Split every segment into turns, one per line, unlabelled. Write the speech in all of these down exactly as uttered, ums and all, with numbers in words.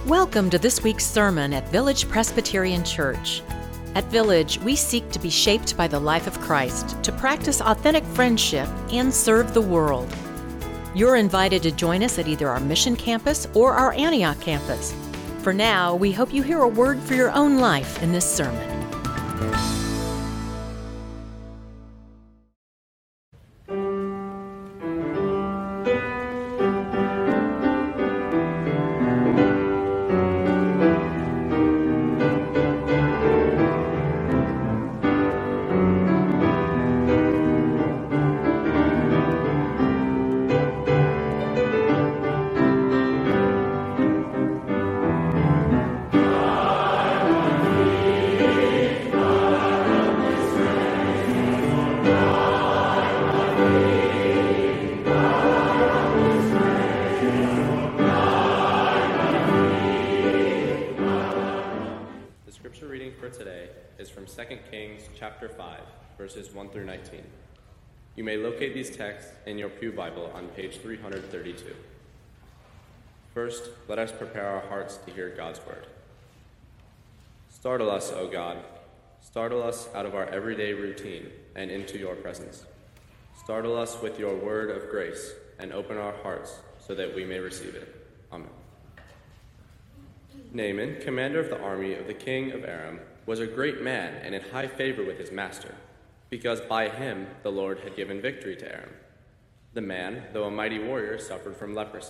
Welcome to this week's sermon at Village Presbyterian Church. At Village, we seek to be shaped by the life of Christ, to practice authentic friendship, and serve the world. You're invited to join us at either our Mission Campus or our Antioch campus. For now, we hope you hear a word for your own life in this sermon.
Second Kings chapter five, verses one through nineteen. You may locate these texts in your Pew Bible on page three hundred thirty-two. First, let us prepare our hearts to hear God's word. Startle us, O God. Startle us out of our everyday routine and into your presence. Startle us with your word of grace and open our hearts so that we may receive it. Amen. Naaman, commander of the army of the king of Aram, was a great man and in high favor with his master, because by him the Lord had given victory to Aram. The man, though a mighty warrior, suffered from leprosy.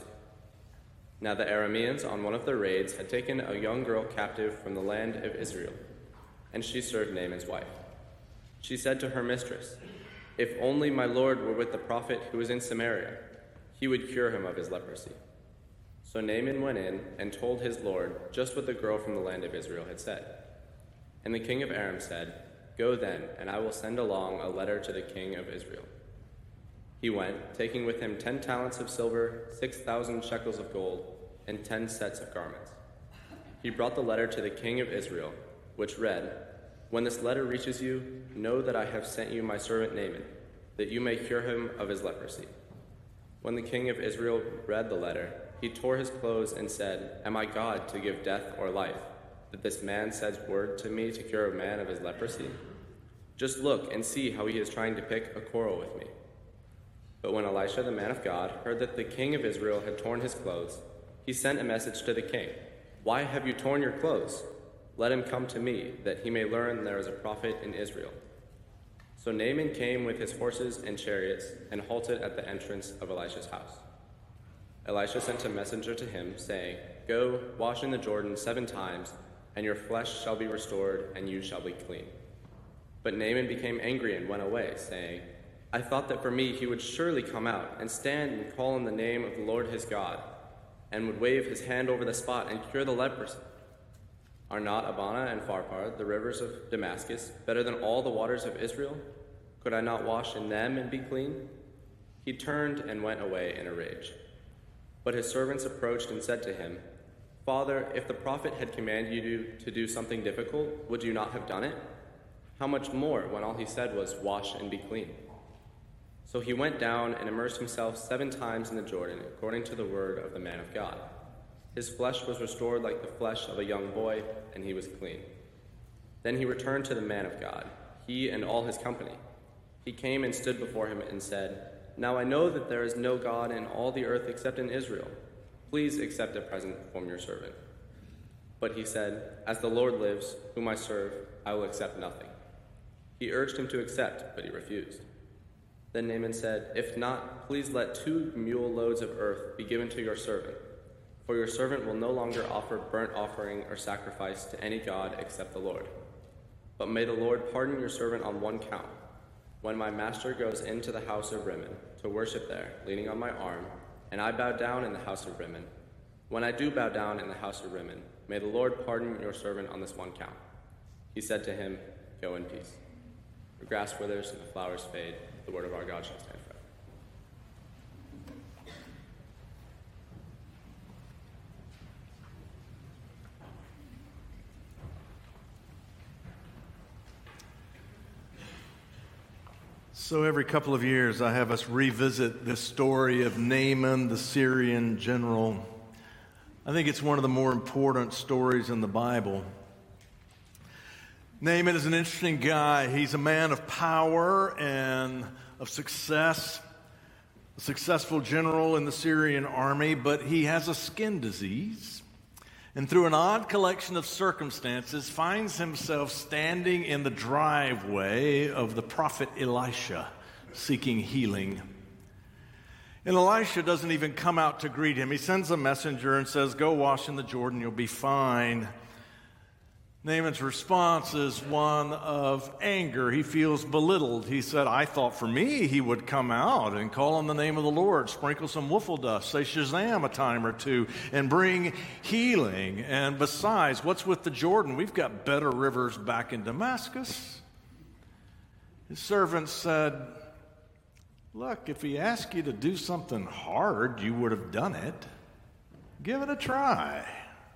Now the Arameans on one of their raids had taken a young girl captive from the land of Israel, and she served Naaman's wife. She said to her mistress, "If only my lord were with the prophet who is in Samaria, he would cure him of his leprosy." So Naaman went in and told his lord just what the girl from the land of Israel had said. And the king of Aram said, "Go then, and I will send along a letter to the king of Israel." He went, taking with him ten talents of silver, six thousand shekels of gold, and ten sets of garments. He brought the letter to the king of Israel, which read, "When this letter reaches you, know that I have sent you my servant Naaman, that you may cure him of his leprosy." When the king of Israel read the letter, he tore his clothes and said, "Am I God to give death or life, that this man sends word to me to cure a man of his leprosy? Just look and see how he is trying to pick a quarrel with me." But when Elisha, the man of God, heard that the king of Israel had torn his clothes, he sent a message to the king, "Why have you torn your clothes? Let him come to me, that he may learn there is a prophet in Israel." So Naaman came with his horses and chariots and halted at the entrance of Elisha's house. Elisha sent a messenger to him, saying, "Go, wash in the Jordan seven times, and your flesh shall be restored, and you shall be clean." But Naaman became angry and went away, saying, "I thought that for me he would surely come out and stand and call on the name of the Lord his God, and would wave his hand over the spot and cure the leprosy. Are not Abana and Pharpar, the rivers of Damascus, better than all the waters of Israel? Could I not wash in them and be clean?" He turned and went away in a rage. But his servants approached and said to him, "Father, if the prophet had commanded you to do something difficult, would you not have done it? How much more when all he said was, 'Wash and be clean'?" So he went down and immersed himself seven times in the Jordan, according to the word of the man of God. His flesh was restored like the flesh of a young boy, and he was clean. Then he returned to the man of God, he and all his company. He came and stood before him and said, "Now I know that there is no God in all the earth except in Israel. Please accept a present from your servant." But he said, "As the Lord lives, whom I serve, I will accept nothing." He urged him to accept, but he refused. Then Naaman said, "If not, please let two mule loads of earth be given to your servant, for your servant will no longer offer burnt offering or sacrifice to any god except the Lord. But may the Lord pardon your servant on one count. When my master goes into the house of Rimmon to worship there, leaning on my arm, and I bow down in the house of Rimmon, when I do bow down in the house of Rimmon, may the Lord pardon your servant on this one count." He said to him, "Go in peace." The grass withers and the flowers fade. The word of our God shall stand forever.
So every couple of years, I have us revisit this story of Naaman, the Syrian general. I think it's one of the more important stories in the Bible. Naaman is an interesting guy. He's a man of power and of success, a successful general in the Syrian army, but he has a skin disease. And through an odd collection of circumstances, finds himself standing in the driveway of the prophet Elisha, seeking healing. And Elisha doesn't even come out to greet him. He sends a messenger and says, "Go wash in the Jordan, you'll be fine." Naaman's response is one of anger. He feels belittled. He said, "I thought for me he would come out and call on the name of the Lord, sprinkle some wiffle dust, say Shazam a time or two, and bring healing. And besides, what's with the Jordan? We've got better rivers back in Damascus." His servant said, "Look, if he asked you to do something hard, you would have done it. Give it a try."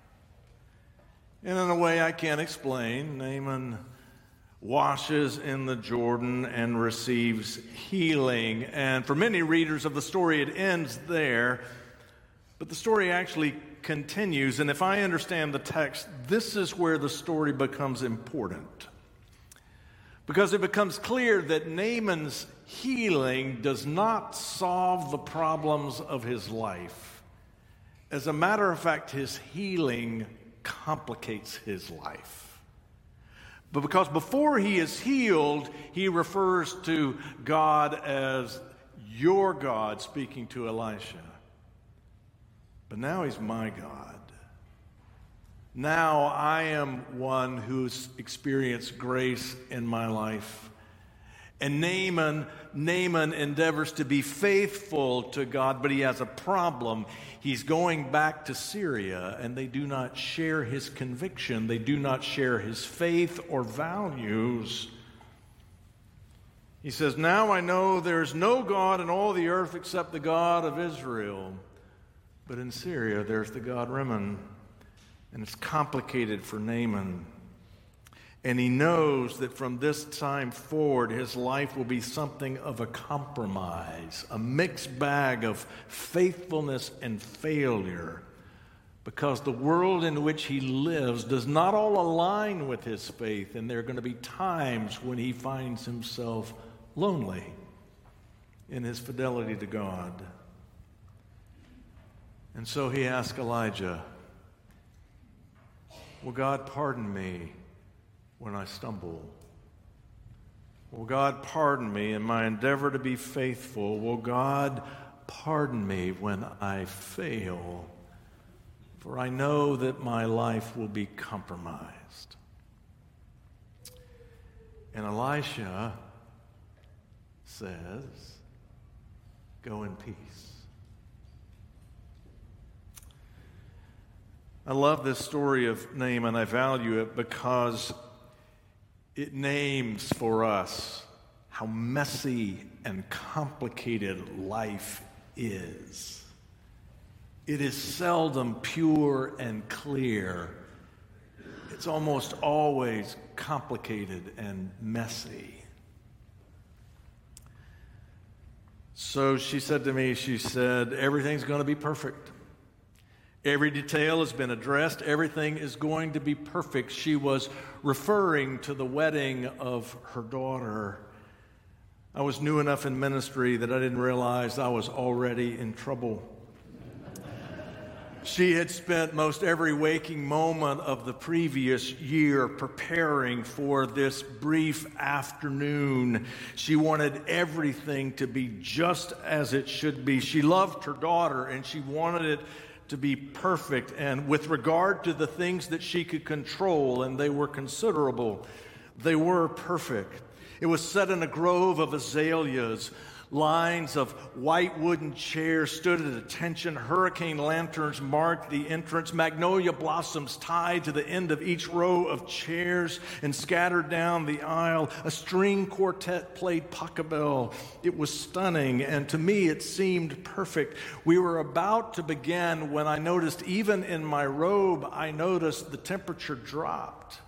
And in a way I can't explain, Naaman washes in the Jordan and receives healing. And for many readers of the story, it ends there. But the story actually continues. And if I understand the text, this is where the story becomes important. Because it becomes clear that Naaman's healing does not solve the problems of his life. As a matter of fact, his healing complicates his life. But because before he is healed, he refers to God as your God, speaking to Elisha. But now he's my God. Now I am one who's experienced grace in my life. And Naaman, Naaman endeavors to be faithful to God, but he has a problem. He's going back to Syria, and they do not share his conviction. They do not share his faith or values. He says, "Now I know there is no God in all the earth except the God of Israel. But in Syria there's the God Rimmon." And it's complicated for Naaman. And he knows that from this time forward, his life will be something of a compromise, a mixed bag of faithfulness and failure, because the world in which he lives does not all align with his faith, and there are going to be times when he finds himself lonely in his fidelity to God. And so he asks Elijah, "Will God pardon me when I stumble? Will God pardon me in my endeavor to be faithful? Will God pardon me when I fail? For I know that my life will be compromised." And Elisha says, "Go in peace." I love this story of Naaman. I value it because it names for us how messy and complicated life is. It is seldom pure and clear. It's almost always complicated and messy. So she said to me, she said, "Everything's going to be perfect. Every detail has been addressed. Everything is going to be perfect." She was referring to the wedding of her daughter. I was new enough in ministry that I didn't realize I was already in trouble. She had spent most every waking moment of the previous year preparing for this brief afternoon. She wanted everything to be just as it should be. She loved her daughter, and she wanted it to be perfect, and with regard to the things that she could control, and they were considerable, they were perfect. It was set in a grove of azaleas. Lines of white wooden chairs stood at attention. Hurricane lanterns marked the entrance. Magnolia blossoms tied to the end of each row of chairs and scattered down the aisle. A string quartet played pachelbel. It was stunning, and to me it seemed perfect. We were about to begin when I noticed, even in my robe, I noticed the temperature dropped.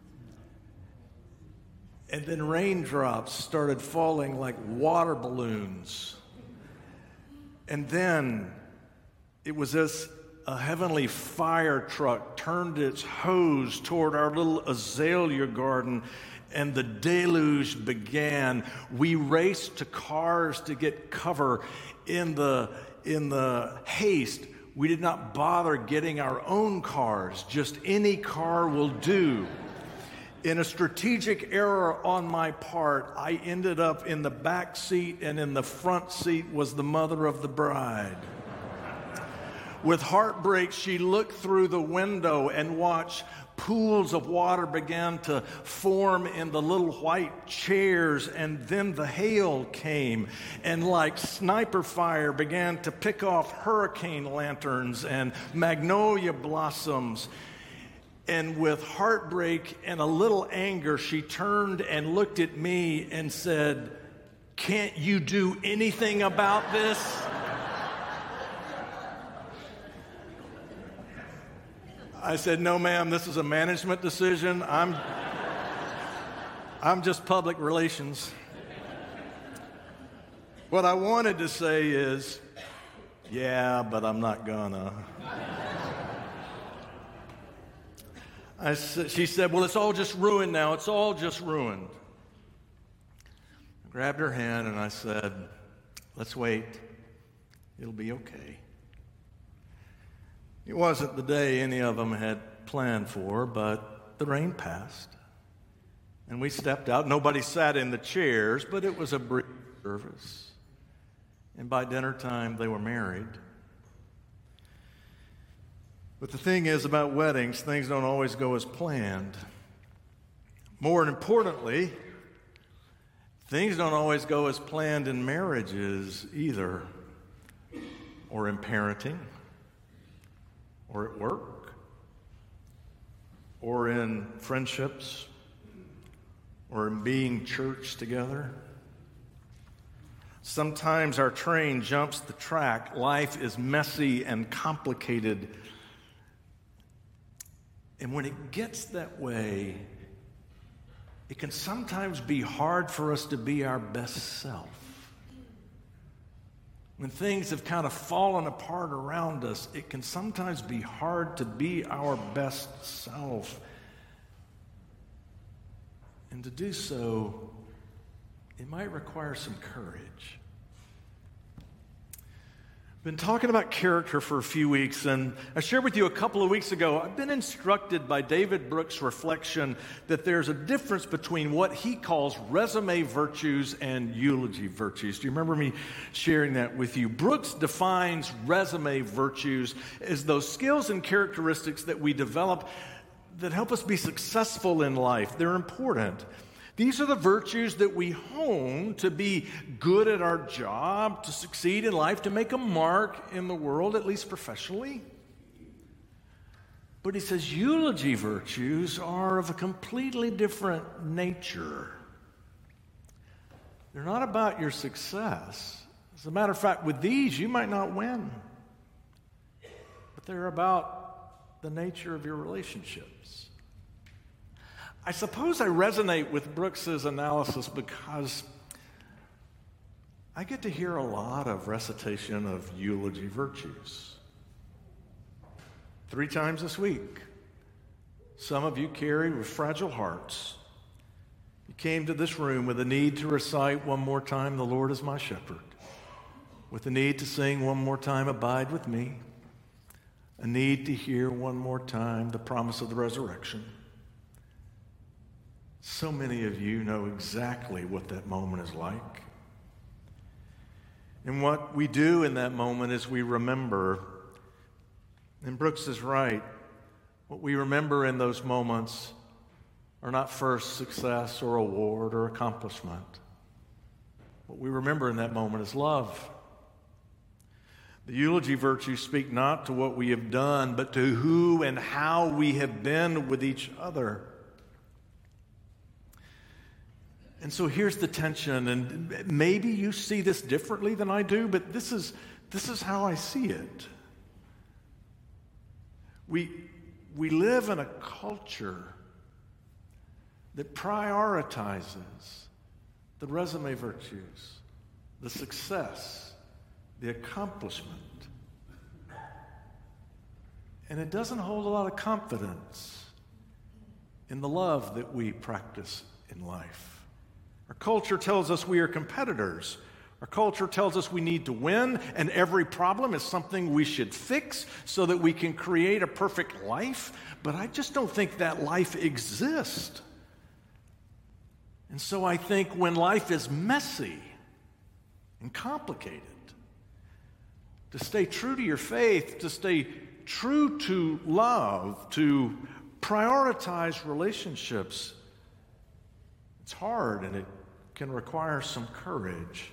And then raindrops started falling like water balloons. And then it was as a heavenly fire truck turned its hose toward our little azalea garden, and the deluge began. We raced to cars to get cover. In the, in the haste, we did not bother getting our own cars. Just any car will do. In a strategic error on my part, I ended up in the back seat, and in the front seat was the mother of the bride. With heartbreak, she looked through the window and watched pools of water began to form in the little white chairs, and then the hail came, and like sniper fire began to pick off hurricane lanterns and magnolia blossoms. And with heartbreak and a little anger, she turned and looked at me and said, "Can't you do anything about this?" I said, "No, ma'am, this is a management decision. I'm, I'm just public relations." What I wanted to say is, "Yeah, but I'm not gonna." I said, she said, "Well, it's all just ruined now. It's all just ruined." I grabbed her hand and I said, "Let's wait. It'll be okay." It wasn't the day any of them had planned for, but the rain passed. And we stepped out. Nobody sat in the chairs, but it was a brief service. And by dinner time, they were married. But the thing is about weddings, things don't always go as planned. More importantly, things don't always go as planned in marriages either, or in parenting, or at work, or in friendships, or in being church together. Sometimes our train jumps the track. Life is messy and complicated. And when it gets that way, it can sometimes be hard for us to be our best self. When things have kind of fallen apart around us, it can sometimes be hard to be our best self. And to do so, it might require some courage. I've been talking about character for a few weeks, and I shared with you a couple of weeks ago, I've been instructed by David Brooks' reflection that there's a difference between what he calls resume virtues and eulogy virtues. Do you remember me sharing that with you? Brooks defines resume virtues as those skills and characteristics that we develop that help us be successful in life. They're important. These are the virtues that we hone to be good at our job, to succeed in life, to make a mark in the world, at least professionally. But he says eulogy virtues are of a completely different nature. They're not about your success. As a matter of fact, with these, you might not win. But they're about the nature of your relationships. I suppose I resonate with Brooks's analysis because I get to hear a lot of recitation of eulogy virtues. Three times this week. Some of you carry with fragile hearts. You came to this room with a need to recite one more time, "The Lord is my shepherd," with a need to sing one more time, "Abide with me," a need to hear one more time the promise of the resurrection. So many of you know exactly what that moment is like. And what we do in that moment is we remember, and Brooks is right, what we remember in those moments are not first success or award or accomplishment. What we remember in that moment is love. The eulogy virtues speak not to what we have done, but to who and how we have been with each other. And so here's the tension, and maybe you see this differently than I do, but this is, this is how I see it. We, we live in a culture that prioritizes the resume virtues, the success, the accomplishment, And it doesn't hold a lot of confidence in the love that we practice in life. Our culture tells us we are competitors. Our culture tells us we need to win, and every problem is something we should fix so that we can create a perfect life. But I just don't think that life exists. And so I think when life is messy and complicated, to stay true to your faith, to stay true to love, to prioritize relationships, it's hard and it can require some courage.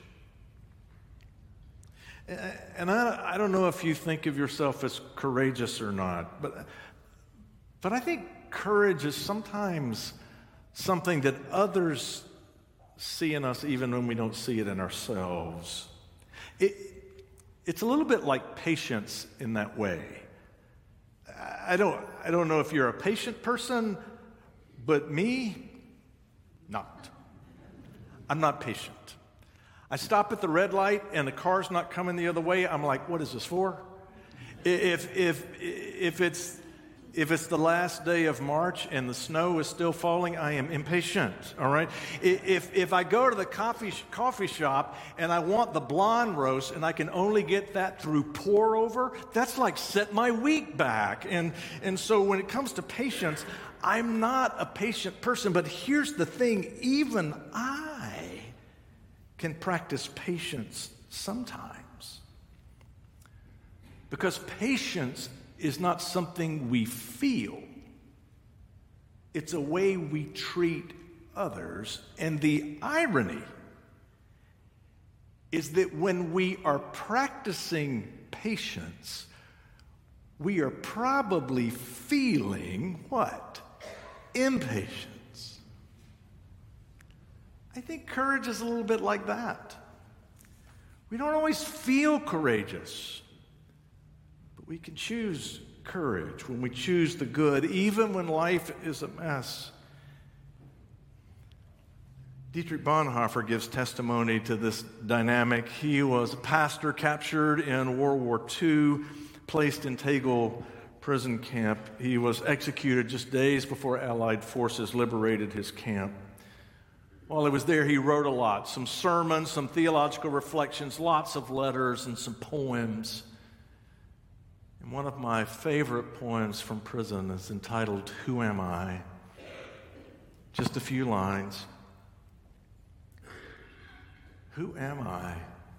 And I, I don't know if you think of yourself as courageous or not, but, but I think courage is sometimes something that others see in us even when we don't see it in ourselves. It, it's a little bit like patience in that way. I don't, I don't know if you're a patient person, but me, not. I'm not patient. I stop at the red light and the car's not coming the other way. I'm like, what is this for? If, if, if, it's, if it's the last day of March and the snow is still falling, I am impatient, all right? If, if I go to the coffee, coffee shop and I want the blonde roast and I can only get that through pour over, that's like set my week back. And, and so when it comes to patience, I'm not a patient person, but here's the thing, even I can practice patience sometimes. Because patience is not something we feel. It's a way we treat others. And the irony is that when we are practicing patience, we are probably feeling what? Impatience. I think courage is a little bit like that. We don't always feel courageous, but we can choose courage when we choose the good, even when life is a mess. Dietrich Bonhoeffer gives testimony to this dynamic. He was a pastor captured in World War Two, placed in Tegel prison camp. He was executed just days before Allied forces liberated his camp. While he was there, he wrote a lot, some sermons, some theological reflections, lots of letters, and some poems. And one of my favorite poems from prison is entitled, Who Am I? Just a few lines. Who am I?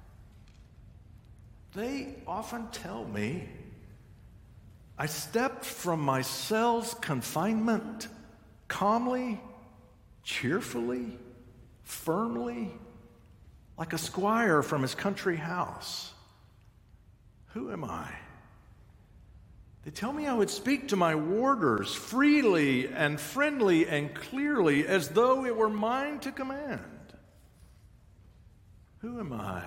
They often tell me I stepped from my cell's confinement calmly, cheerfully, firmly, like a squire from his country house. Who am I? They tell me I would speak to my warders freely and friendly and clearly as though it were mine to command. Who am I?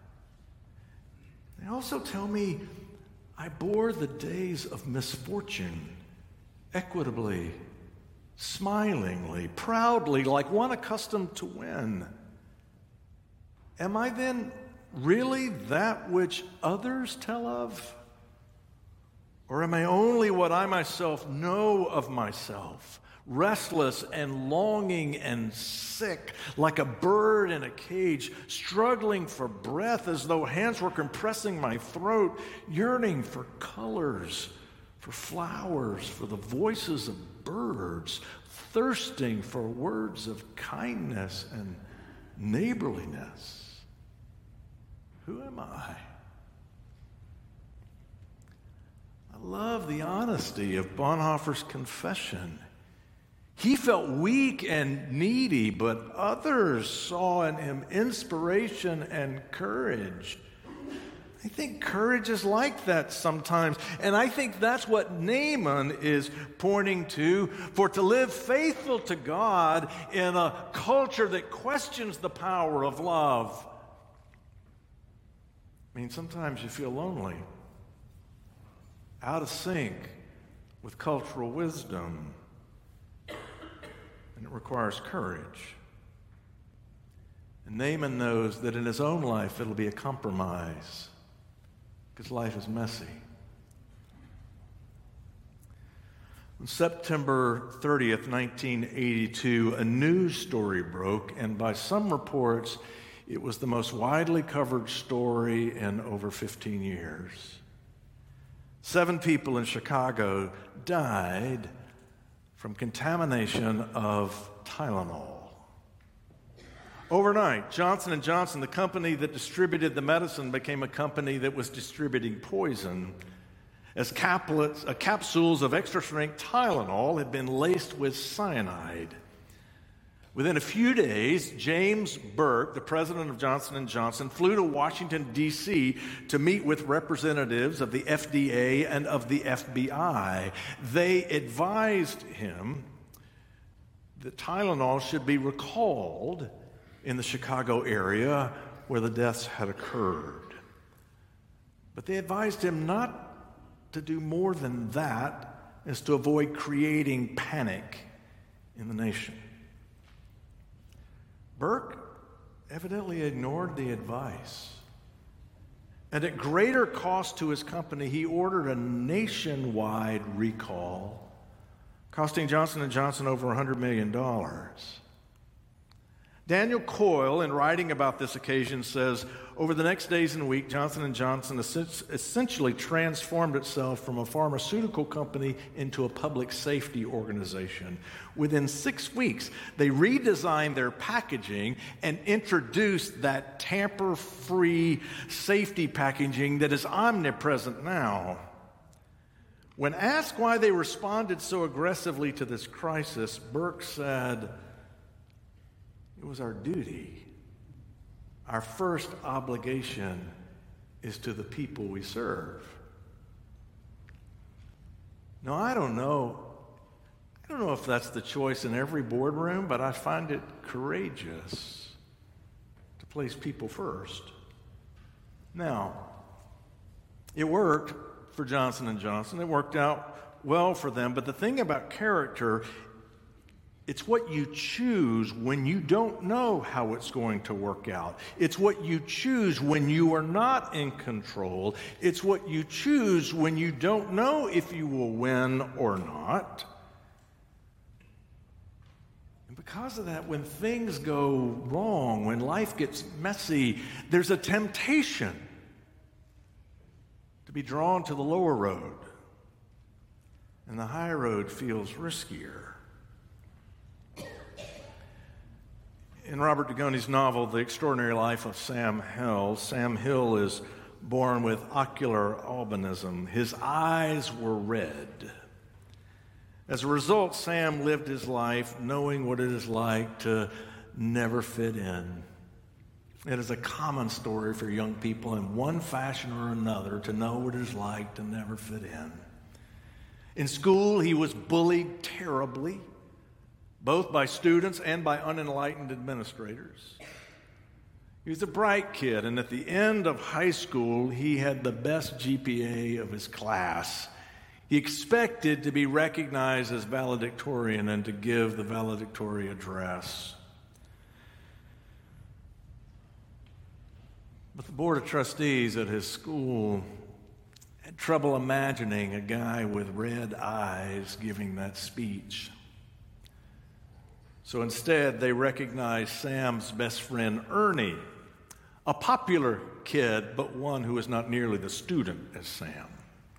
They also tell me I bore the days of misfortune equitably, smilingly, proudly, like one accustomed to win. Am I then really that which others tell of? Or am I only what I myself know of myself, restless and longing and sick, like a bird in a cage, struggling for breath as though hands were compressing my throat, yearning for colors, for flowers, for the voices of birds, thirsting for words of kindness and neighborliness? Who am I? I love the honesty of Bonhoeffer's confession. He felt weak and needy, but others saw in him inspiration and courage. I think courage is like that sometimes. And I think that's what Naaman is pointing to. For to live faithful to God in a culture that questions the power of love. I mean, sometimes you feel lonely, out of sync with cultural wisdom. And it requires courage. And Naaman knows that in his own life it'll be a compromise. Because life is messy. On September thirtieth, nineteen eighty-two, a news story broke, and by some reports, it was the most widely covered story in over fifteen years. Seven people in Chicago died from contamination of Tylenol. Overnight, Johnson and Johnson, the company that distributed the medicine, became a company that was distributing poison, as caplets, uh, capsules of extra-strength Tylenol had been laced with cyanide. Within a few days, James Burke, the president of Johnson and Johnson, flew to Washington, D C to meet with representatives of the F D A and of the F B I. They advised him that Tylenol should be recalled in the Chicago area where the deaths had occurred. But they advised him not to do more than that, as to avoid creating panic in the nation. Burke evidently ignored the advice. And at greater cost to his company, he ordered a nationwide recall, costing Johnson and Johnson over one hundred million dollars. Daniel Coyle, in writing about this occasion, says, over the next days and week, Johnson and Johnson essentially transformed itself from a pharmaceutical company into a public safety organization. Within six weeks, they redesigned their packaging and introduced that tamper-free safety packaging that is omnipresent now. When asked why they responded so aggressively to this crisis, Burke said, it was our duty. Our first obligation is to the people we serve. Now, I don't know. I don't know if that's the choice in every boardroom, but I find it courageous to place people first. Now, it worked for Johnson and Johnson. It worked out well for them. But the thing about character, it's what you choose when you don't know how it's going to work out. It's what you choose when you are not in control. It's what you choose when you don't know if you will win or not. And because of that, when things go wrong, when life gets messy, there's a temptation to be drawn to the lower road. And the high road feels riskier. In Robert Dugoni's novel, The Extraordinary Life of Sam Hill, Sam Hill is born with ocular albinism. His eyes were red. As a result, Sam lived his life knowing what it is like to never fit in. It is a common story for young people in one fashion or another to know what it is like to never fit in. In school, he was bullied terribly, both by students and by unenlightened administrators. He was a bright kid, and at the end of high school, he had the best G P A of his class. He expected to be recognized as valedictorian and to give the valedictory address. But the board of trustees at his school had trouble imagining a guy with red eyes giving that speech. So instead, they recognized Sam's best friend, Ernie, a popular kid, but one who was not nearly the student as Sam.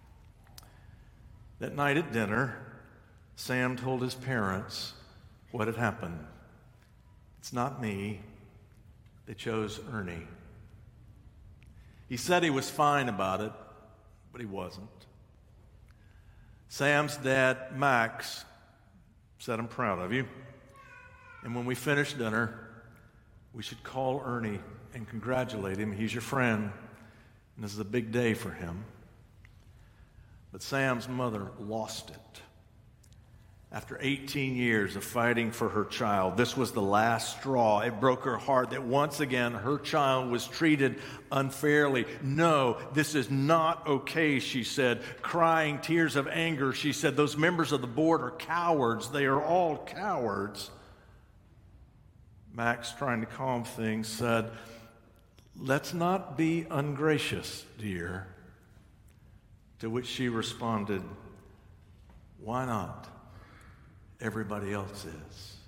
That night at dinner, Sam told his parents what had happened. It's not me. They chose Ernie. He said he was fine about it, but he wasn't. Sam's dad, Max, said, I'm proud of you. And when we finish dinner, we should call Ernie and congratulate him. He's your friend, and this is a big day for him. But Sam's mother lost it. After eighteen years of fighting for her child, this was the last straw. It broke her heart that once again her child was treated unfairly. No, this is not okay, she said, crying tears of anger. She said, those members of the board are cowards. They are all cowards. Max, trying to calm things, said, let's not be ungracious, dear. To which she responded, Why not? Everybody else is.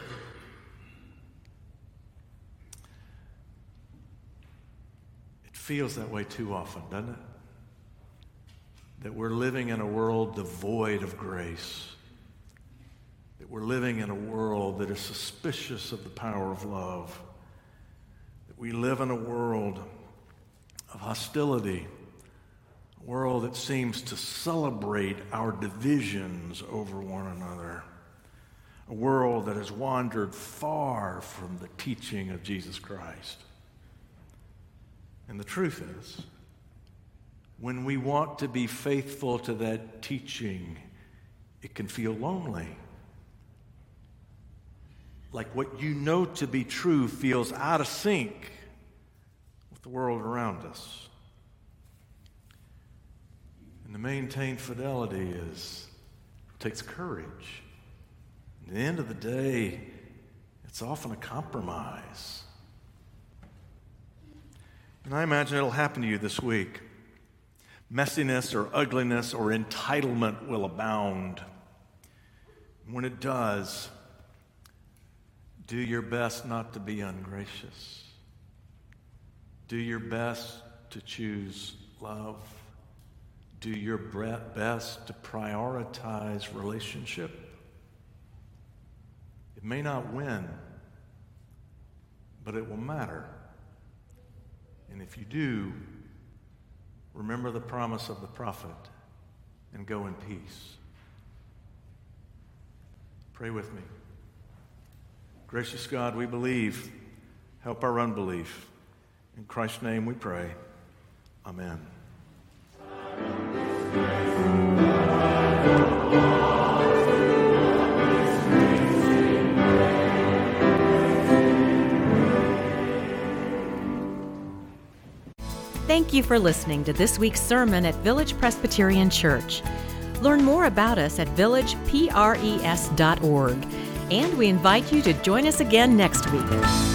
It feels that way too often, doesn't it? That we're living in a world devoid of grace. That we're living in a world that is suspicious of the power of love. That we live in a world of hostility. A world that seems to celebrate our divisions over one another. A world that has wandered far from the teaching of Jesus Christ. And the truth is, when we want to be faithful to that teaching, it can feel lonely. Like what you know to be true feels out of sync with the world around us. And to maintain fidelity is takes courage. At the end of the day, it's often a compromise. And I imagine it'll happen to you this week. Messiness or ugliness or entitlement will abound. When it does, do your best not to be ungracious. Do your best to choose love. Do your best to prioritize relationship. It may not win, but it will matter. And if you do, remember the promise of the prophet and go in peace. Pray with me. Gracious God, we believe. Help our unbelief. In Christ's name we pray. Amen.
Thank you for listening to this week's sermon at Village Presbyterian Church. Learn more about us at village pres dot org, and we invite you to join us again next week.